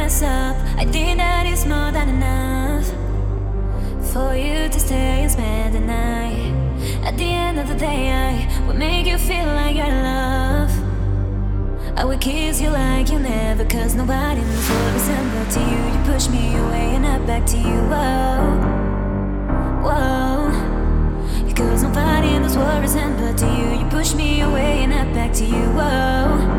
mess up. I think that it's more than enough for you to stay and spend the night. At the end of the day, I will make you feel like you're in love. I will kiss you like you never, cause nobody in this world resembles to you. You push me away and I back to you. Whoa, whoa. Cause nobody in this world resembles to you. You push me away and I back to you. Whoa.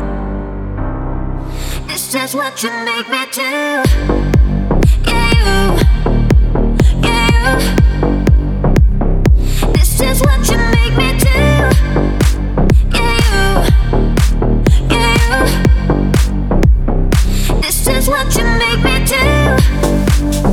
It's just what you make me do. Yeah, you. Yeah, you. It's just what you make me do. Yeah, you. Yeah, you. This is what you make me do.